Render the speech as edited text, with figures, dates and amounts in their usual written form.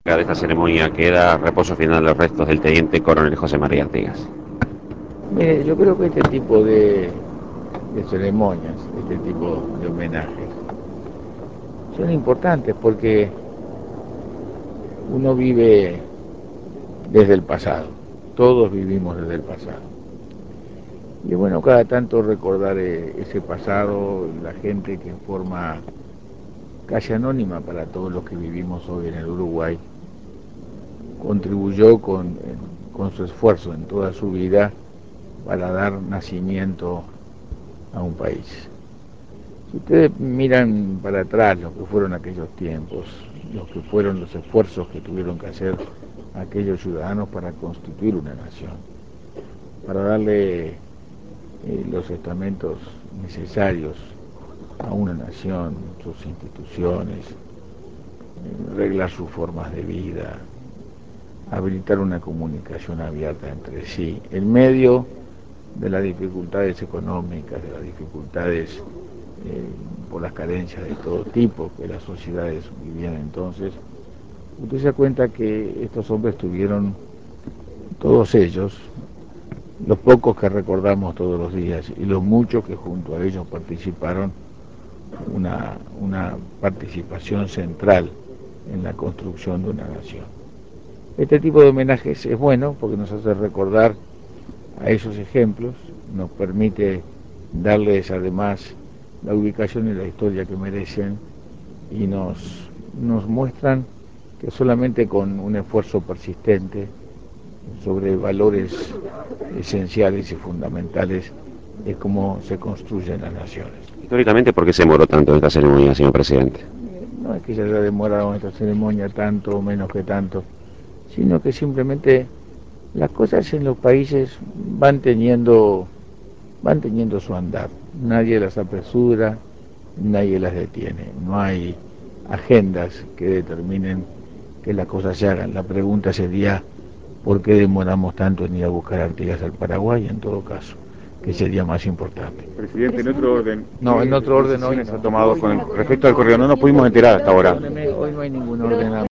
De esta ceremonia queda reposo final de los restos del teniente coronel José María Artigas. Mire, yo creo que este tipo de ceremonias, este tipo de homenajes, son importantes porque uno vive desde el pasado, todos vivimos desde el pasado. Y bueno, cada tanto recordar ese pasado, la gente que forma Calle Anónima para todos los que vivimos hoy en el Uruguay, contribuyó con su esfuerzo en toda su vida para dar nacimiento a un país. Si ustedes miran para atrás lo que fueron aquellos tiempos, los que fueron los esfuerzos que tuvieron que hacer aquellos ciudadanos para constituir una nación, para darle los estamentos necesarios a una nación, sus instituciones, reglar sus formas de vida, habilitar una comunicación abierta entre sí, en medio de las dificultades económicas, de las dificultades por las carencias de todo tipo que las sociedades vivían entonces. Usted se da cuenta que estos hombres tuvieron, todos ellos, los pocos que recordamos todos los días y los muchos que junto a ellos participaron, una participación central en la construcción de una nación. Este tipo de homenajes es bueno porque nos hace recordar a esos ejemplos, nos permite darles además la ubicación y la historia que merecen y nos muestran que solamente con un esfuerzo persistente sobre valores esenciales y fundamentales es como se construyen las naciones. Históricamente, ¿por qué se demoró tanto en esta ceremonia, señor presidente? No es que se haya demorado esta ceremonia tanto o menos que tanto, sino que simplemente las cosas en los países van teniendo su andar. Nadie las apresura, nadie las detiene. No hay agendas que determinen que las cosas se hagan. La pregunta sería, ¿por qué demoramos tanto en ir a buscar Artigas al Paraguay en todo caso? Que sería más importante. Presidente, en otro orden, No, en otro orden hoy decisiones no. ha tomado con respecto al correo? No nos pudimos enterar hasta ahora. Perdóneme, hoy no hay ningún orden.